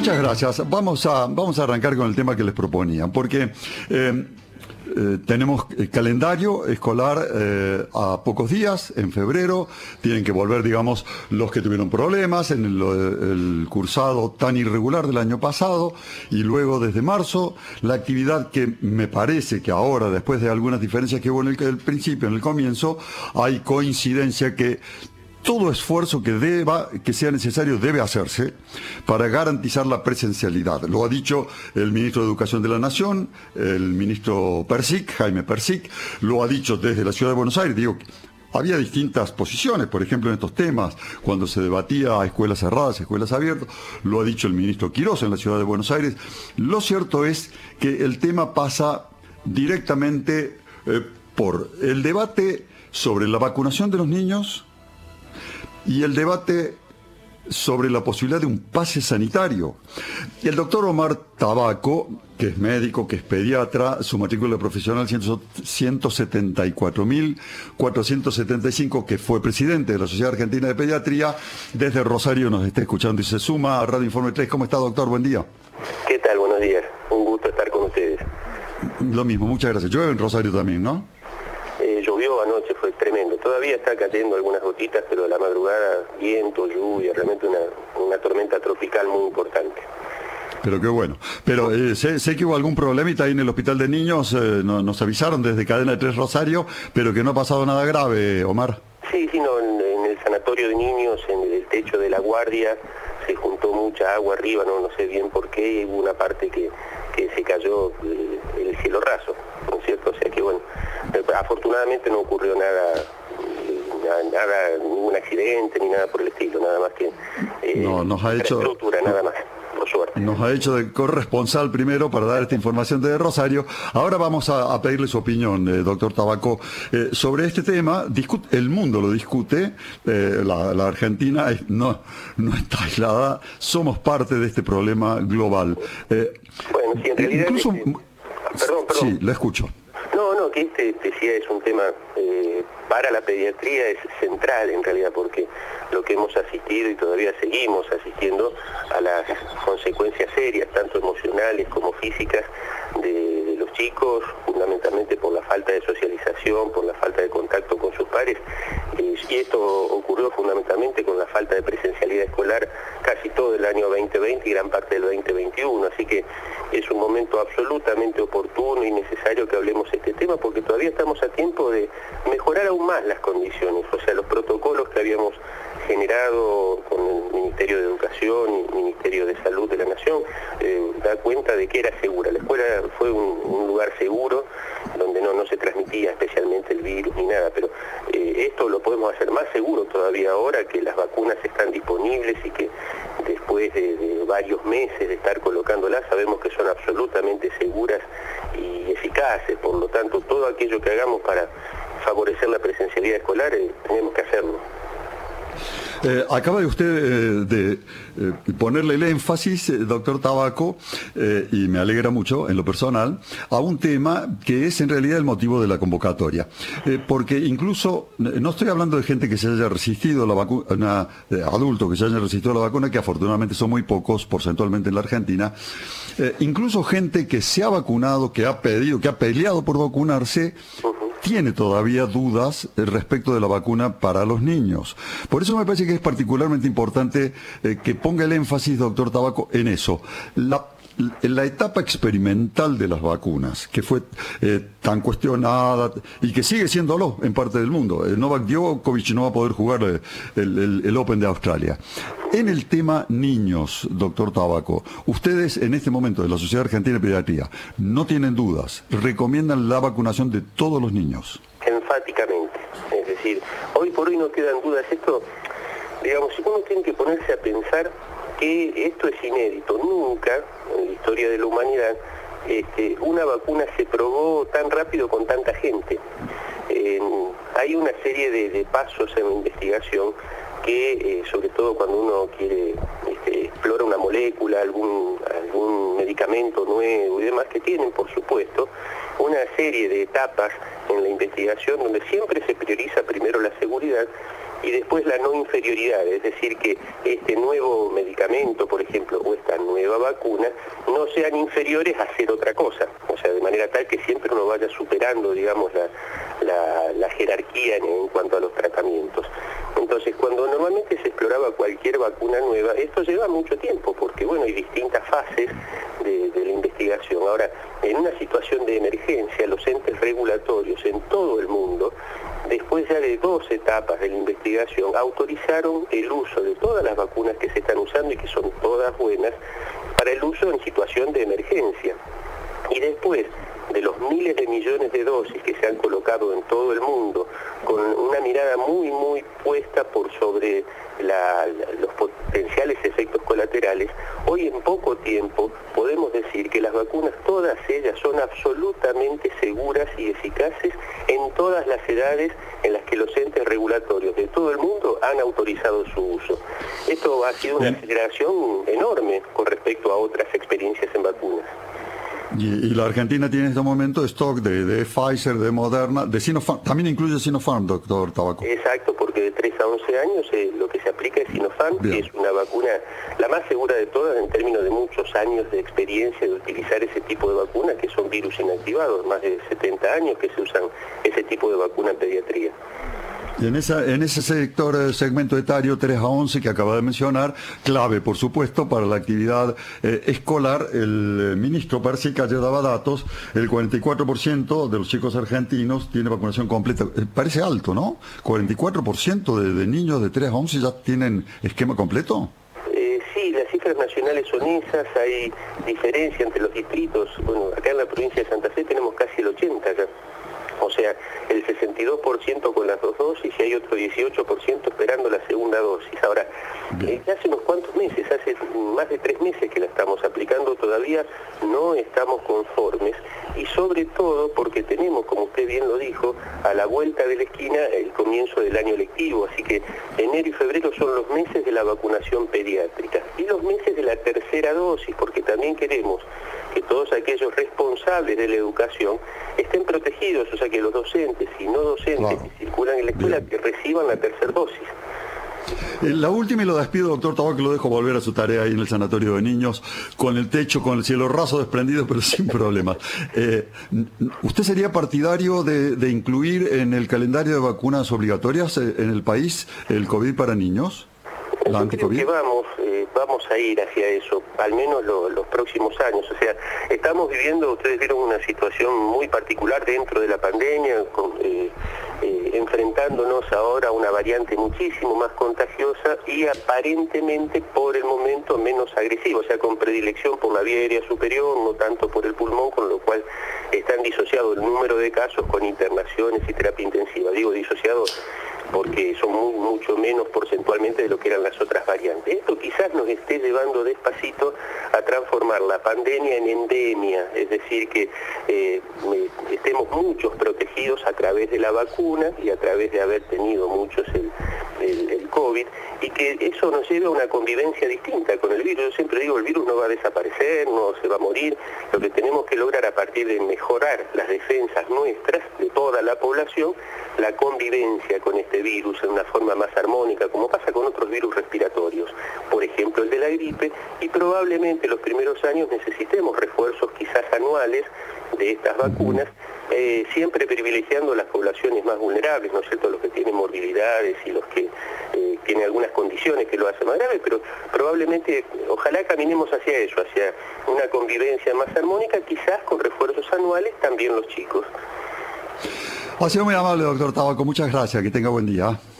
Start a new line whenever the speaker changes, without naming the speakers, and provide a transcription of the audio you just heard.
Muchas gracias. Vamos a arrancar con el tema que les proponían, porque tenemos calendario escolar a pocos días, en febrero, tienen que volver, digamos, los que tuvieron problemas en el cursado tan irregular del año pasado, y luego desde marzo, la actividad que me parece que ahora, después de algunas diferencias que hubo en el principio, en el comienzo, hay coincidencia que todo esfuerzo que sea necesario debe hacerse para garantizar la presencialidad. Lo ha dicho el ministro de Educación de la Nación, el ministro Persic, Jaime Persic, lo ha dicho desde la Ciudad de Buenos Aires. Digo, había distintas posiciones, por ejemplo, en estos temas, cuando se debatía a escuelas cerradas, escuelas abiertas, lo ha dicho el ministro Quirós en la Ciudad de Buenos Aires. Lo cierto es que el tema pasa directamente por el debate sobre la vacunación de los niños y el debate sobre la posibilidad de un pase sanitario. El doctor Omar Tabaco, que es médico, que es pediatra, su matrícula profesional 174.475, que fue presidente de la Sociedad Argentina de Pediatría, desde Rosario nos está escuchando y se suma a Radio Informe 3. ¿Cómo está, doctor? Buen día.
¿Qué tal? Buenos días. Un gusto estar con ustedes.
Lo mismo, muchas gracias. Llueve en Rosario también, ¿no?
Llovió anoche, fue tremendo. Todavía está cayendo algunas gotitas, pero a la madrugada, viento, lluvia, realmente una tormenta tropical muy importante.
Pero qué bueno. Pero sé que hubo algún problemita ahí en el hospital de niños, nos avisaron desde Cadena de Tres Rosario, pero que no ha pasado nada grave, Omar.
Sí, no, en el sanatorio de niños, en el techo de la guardia, se juntó mucha agua arriba, no sé bien por qué, y hubo una parte que se cayó el cielo raso, ¿no es cierto? O sea que bueno, afortunadamente no ocurrió nada, ningún accidente ni nada por el estilo, nada más que
nos ha hecho
estructura, nada más. Por suerte.
Nos ha hecho de corresponsal primero para dar esta información desde Rosario. Ahora vamos a pedirle su opinión, doctor Tabaco, sobre este tema. El mundo lo discute, la Argentina no está aislada, somos parte de este problema global.
Bueno, sí, en realidad...
Incluso,
perdón.
Sí, lo escucho.
No, que este sí es un tema para la pediatría, es central en realidad, porque lo que hemos asistido y todavía seguimos asistiendo a las consecuencias serias, tanto emocionales como físicas, de los chicos, fundamentalmente por la falta de socialización, por la falta de contacto con sus pares, y esto ocurrió fundamentalmente con la falta de presencialidad escolar casi todo el año 2020 y gran parte del 2021, así que es un momento absolutamente oportuno y necesario que hablemos de este tema, porque todavía estamos a tiempo de mejorar aún más las condiciones, o sea, los protocolos que habíamos generado con el Ministerio de Educación y el Ministerio de Salud de la Nación, da cuenta de que era segura. La escuela fue un lugar seguro, donde no se transmitía especialmente el virus ni nada, pero esto lo podemos hacer más seguro todavía ahora que las vacunas están disponibles y que después de varios meses de estar colocándolas sabemos que son absolutamente seguras y eficaces. Por lo tanto, todo aquello que hagamos para favorecer la presencialidad escolar, tenemos que hacerlo.
Acaba de usted de ponerle el énfasis, doctor Tabaco, y me alegra mucho en lo personal, a un tema que es en realidad el motivo de la convocatoria. Porque incluso, no estoy hablando de gente que se haya resistido a la vacuna, adultos que se hayan resistido a la vacuna, que afortunadamente son muy pocos porcentualmente en la Argentina, incluso gente que se ha vacunado, que ha peleado por vacunarse, tiene todavía dudas respecto de la vacuna para los niños. Por eso me parece que es particularmente importante que ponga el énfasis, doctor Tabaco, en eso. La etapa experimental de las vacunas, que fue tan cuestionada y que sigue siéndolo en parte del mundo. Novak Djokovic no va a poder jugar el Open de Australia. En el tema niños, doctor Tabaco, ustedes en este momento de la Sociedad Argentina de Pediatría no tienen dudas, recomiendan la vacunación de todos los niños.
Enfáticamente, es decir, hoy por hoy no quedan dudas. Esto, digamos, si uno tiene que ponerse a pensar que esto es inédito, nunca en la historia de la humanidad una vacuna se probó tan rápido con tanta gente. Hay una serie de pasos en la investigación que, sobre todo cuando uno quiere explora una molécula, algún medicamento nuevo y demás, que tienen, por supuesto, una serie de etapas en la investigación donde siempre se prioriza primero la seguridad y después la no inferioridad, es decir, que este nuevo medicamento, por ejemplo, o esta nueva vacuna, no sean inferiores a hacer otra cosa, o sea, de manera tal que siempre uno vaya superando, digamos, la jerarquía en cuanto a los tratamientos. Entonces, cuando normalmente se exploraba cualquier vacuna nueva, esto lleva mucho tiempo, porque bueno, hay distintas fases de la investigación. Ahora, en una situación de emergencia, los entes regulatorios en todo el mundo, después ya de 2 etapas de la investigación, autorizaron el uso de todas las vacunas que se están usando y que son todas buenas, para el uso en situación de emergencia. Y después de los miles de millones de dosis que se han colocado en todo el mundo, con una mirada muy puesta por sobre los potenciales efectos colaterales, hoy en poco tiempo podemos decir que las vacunas, todas ellas, son absolutamente seguras y eficaces en todas las edades en las que los entes regulatorios de todo el mundo han autorizado su uso. Esto ha sido una aceleración enorme con respecto a otras experiencias en vacunas.
Y la Argentina tiene en este momento stock de Pfizer, de Moderna, de Sinopharm, también incluye Sinopharm, doctor Tabaco.
Exacto, porque de 3 a 11 años lo que se aplica es Sinopharm, que es una vacuna la más segura de todas en términos de muchos años de experiencia de utilizar ese tipo de vacuna, que son virus inactivados, más de 70 años que se usan ese tipo de vacuna en pediatría.
Y en ese segmento etario 3 a 11 que acaba de mencionar, clave por supuesto para la actividad escolar, el ministro parece que ayer daba datos, el 44% de los chicos argentinos tiene vacunación completa. Parece alto, ¿no? 44% de niños de 3 a 11 ya tienen esquema completo.
Sí, las cifras nacionales son esas, hay diferencia entre los distritos. Bueno, acá en la provincia de Santa Fe tenemos casi el 80% ya. O sea, el 62% con las 2 dosis y hay otro 18% esperando la segunda dosis. Ahora, hace unos cuantos meses, hace más de 3 meses que la estamos aplicando, todavía no estamos conformes, y sobre todo porque tenemos, como usted bien lo dijo, a la vuelta de la esquina el comienzo del año lectivo, así que enero y febrero son los meses de la vacunación pediátrica y los meses de la tercera dosis, porque también queremos que todos aquellos responsables de la educación estén protegidos, o sea que los docentes y no docentes que circulan en la escuela que reciban la tercera dosis.
La última, y lo despido, doctor Tabaco, que lo dejo volver a su tarea ahí en el sanatorio de niños, con el techo, con el cielo raso desprendido, pero sin problemas. ¿Usted sería partidario de incluir en el calendario de vacunas obligatorias en el país el COVID para niños?
Yo creo que vamos a ir hacia eso, al menos los próximos años. O sea, estamos viviendo, ustedes vieron una situación muy particular dentro de la pandemia, enfrentándonos ahora a una variante muchísimo más contagiosa y aparentemente por el momento menos agresiva, o sea, con predilección por la vía aérea superior, no tanto por el pulmón, con lo cual están disociados el número de casos con internaciones y terapia intensiva. Digo disociados porque son mucho menos porcentualmente de lo que eran las otras variantes. Esto quizás nos esté llevando despacito a transformar la pandemia en endemia, es decir, que estemos muchos protegidos a través de la vacuna y a través de haber tenido muchos el COVID, y que eso nos lleve a una convivencia distinta con el virus. Yo siempre digo, el virus no va a desaparecer, no se va a morir. Lo que tenemos que lograr a partir de mejorar las defensas nuestras, de toda la población, la convivencia con este virus en una forma más armónica, como pasa con otros virus respiratorios, por ejemplo el de la gripe, y probablemente los primeros años necesitemos refuerzos quizás anuales de estas vacunas, siempre privilegiando las poblaciones más vulnerables, ¿no es cierto?, los que tienen morbilidades y los que tienen algunas condiciones que lo hacen más grave, pero probablemente, ojalá caminemos hacia eso, hacia una convivencia más armónica, quizás con refuerzos anuales también los chicos.
Ha sido muy amable, doctor Tabaco, muchas gracias, que tenga buen día.